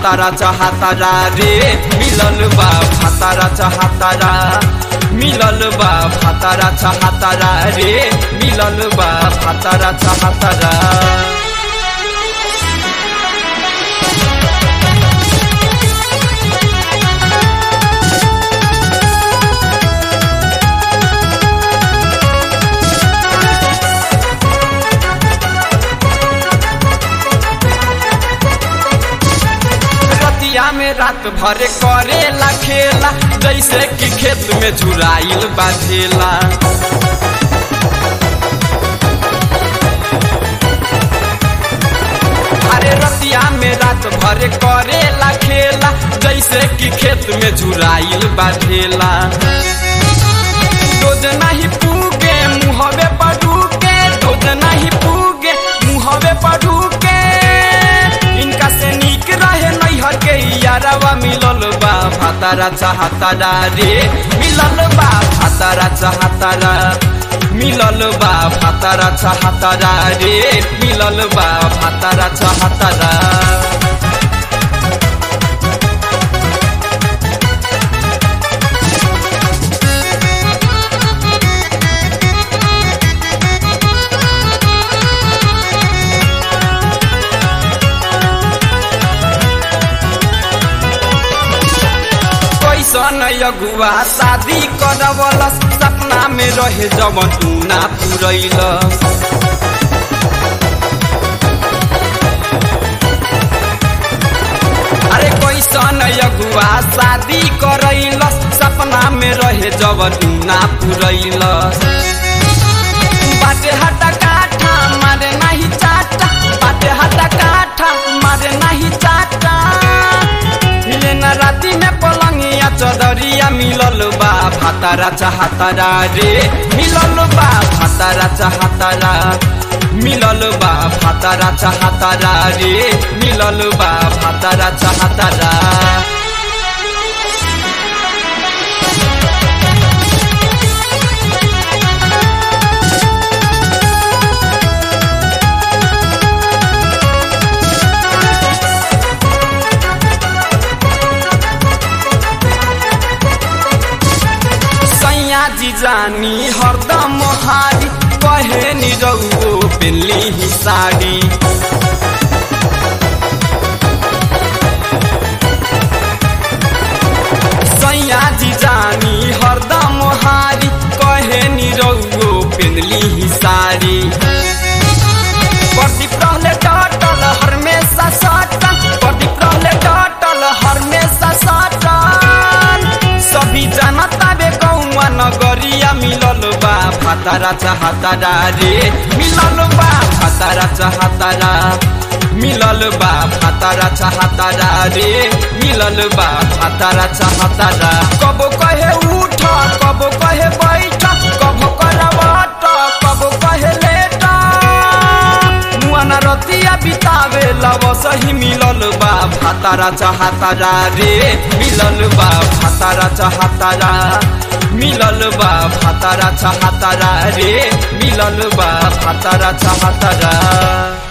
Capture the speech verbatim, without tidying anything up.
भातारा चाहतारा रे मिलल बा भातारा चाहतारा मिलल बा भातारा चाहतारा रे मिलल बा भातारा चाहतारा। में रात भर करेला खेला जैसे कि खेत में झुराइल बाझेला। अरे रतिया में रात भर करेला खेला जैसे कि खेत में झुराइल बाझेला। रोज नहीं पूगे मुहवे पड़ूके रोज नहीं पूगे मुहवे पड़ूके इनका से नीक रहे नैहर के यारवा मिलल बा भातारा चाहतारा रे मिलल बा भातारा चाहतारा मिलल बा भातारा चाहतारा रे मिलल बा भातारा चाहतारा। सन अगुआ शादी करवल सपना में रहे जवन तू ना पुरैल। अरे कैसन अगुआ शादी करैल सपना में रहे जवन तू ना पुरैल। बाटे हटा काठा मारे नहीं चाटा बाटे हटा काठा मारे नहीं चाटा न राती में पलंगिया चदरिया मिलल बा भातारा चाहतारा रे मिलल बा भातारा चाहतारा मिलल बा भातारा चाहतारा रे मिलल बा भातारा चाहतारा। जी जानी हरदम हारी कहे नि रउओ पेली ही साड़ी। सैया जी जानी हरदम हारी कहे नि रउओ पेली ही साड़ी। प्रदीप रहले डटल हमेशा सटल प्रदीप रहले डटल हमेशा सटल सभी जानता बे कौआ नगरिया मिलल बा भातारा चाहतारा रे मिलल बा भातारा चाहतारा मिलल बा भातारा चाहतारा रे मिलल बा भातारा चाहतारा। कबो कहे उठ कबो कहे बैठ कबो करवट कबो कहे लेट मुआना रतिया बितावे लव सही मिलल बा भातारा चाहतारा रे मिलल बा भातारा चाहतारा मिलल बा भातारा चाहतारा रे मिलल बा भातारा चाहतारा।